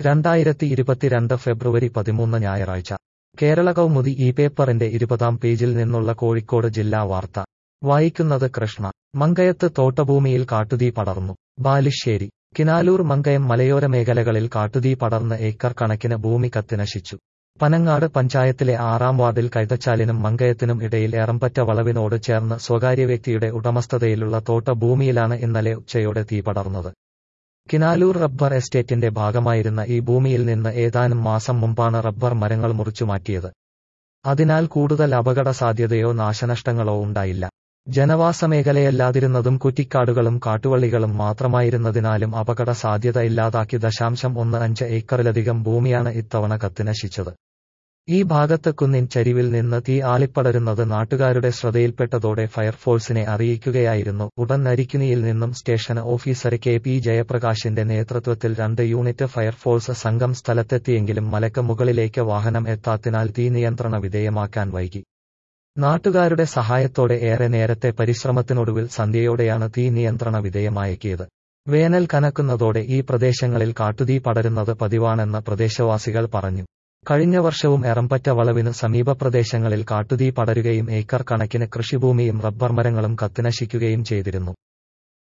2022 ഫെബ്രുവരി 13 ഞായറാഴ്ച കേരള കൗമുദി ഈ പേപ്പറിന്റെ 20-ാം പേജിൽ നിന്നുള്ള കോഴിക്കോട് ജില്ലാ വാർത്ത വായിക്കുന്നത് കൃഷ്ണ. മങ്കയത്ത് തോട്ടഭൂമിയിൽ കാട്ടുതീ പടർന്നു. ബാലുശ്ശേരി. കിനാലൂർ മങ്കയം മലയോര മേഖലകളിൽ കാട്ടുതീ പടർന്ന് ഏക്കർ കണക്കിന് ഭൂമി കത്തിനശിച്ചു. പനങ്ങാട് പഞ്ചായത്തിലെ 6-ാം വാർഡിൽ കൈതച്ചാലിനും മങ്കയത്തിനും ഇടയിൽ ഏറമ്പറ്റ വളവിനോട് ചേർന്ന് സ്വകാര്യ വ്യക്തിയുടെ ഉടമസ്ഥതയിലുള്ള തോട്ടഭൂമിയിലാണ് ഇന്നലെ ഉച്ചയോടെ തീ പടർന്നത്. കിനാലൂർ റബ്ബർ എസ്റ്റേറ്റിന്റെ ഭാഗമായിരുന്ന ഈ ഭൂമിയിൽ നിന്ന് ഏതാനും മാസം മുമ്പാണ് റബ്ബർ മരങ്ങൾ മുറിച്ചുമാറ്റിയത്. അതിനാൽ കൂടുതൽ അപകട സാധ്യതയോ നാശനഷ്ടങ്ങളോ ഉണ്ടായില്ല. ജനവാസമേഖലയല്ലാതിരുന്നതും കുറ്റിക്കാടുകളും കാട്ടുവള്ളികളും മാത്രമായിരുന്നതിനാലും അപകട സാധ്യത ഇല്ലാതാക്കി 0.15 ഏക്കറിലധികം ഭൂമിയാണ് ഇത്തവണ കത്തിനശിച്ചത്. ഈ ഭാഗത്ത് കുന്നിൻ ചരിവിൽ നിന്ന് തീ ആളിപ്പടരുന്നത് നാട്ടുകാരുടെ ശ്രദ്ധയിൽപ്പെട്ടതോടെ ഫയർഫോഴ്സിനെ അറിയിക്കുകയായിരുന്നു. ഉടൻ നരിക്കുനിയിൽ നിന്നും സ്റ്റേഷൻ ഓഫീസർ KP ജയപ്രകാശിന്റെ നേതൃത്വത്തിൽ 2 യൂണിറ്റ് ഫയർഫോഴ്സ് സംഘം സ്ഥലത്തെത്തിയെങ്കിലും മലക്ക് മുകളിലേക്ക് വാഹനം എത്താത്തതിനാൽ തീ നിയന്ത്രണ വിധേയമാക്കാൻ വൈകി. നാട്ടുകാരുടെ സഹായത്തോടെ ഏറെ നേരത്തെ പരിശ്രമത്തിനൊടുവിൽ സന്ധ്യയോടെയാണ് തീ നിയന്ത്രണ വിധേയമാക്കിയത്. വേനൽ കനക്കുന്നതോടെ ഈ പ്രദേശങ്ങളിൽ കാട്ടുതീ പടരുന്നത് പതിവാണെന്ന് പ്രദേശവാസികൾ പറഞ്ഞു. കഴിഞ്ഞ വർഷവും എറമ്പറ്റ വളവിനു സമീപ പ്രദേശങ്ങളിൽ കാട്ടുതീ പടരുകയും ഏക്കർ കണക്കിന് കൃഷിഭൂമിയും റബ്ബർ മരങ്ങളും കത്തിനശിക്കുകയും ചെയ്തിരുന്നു.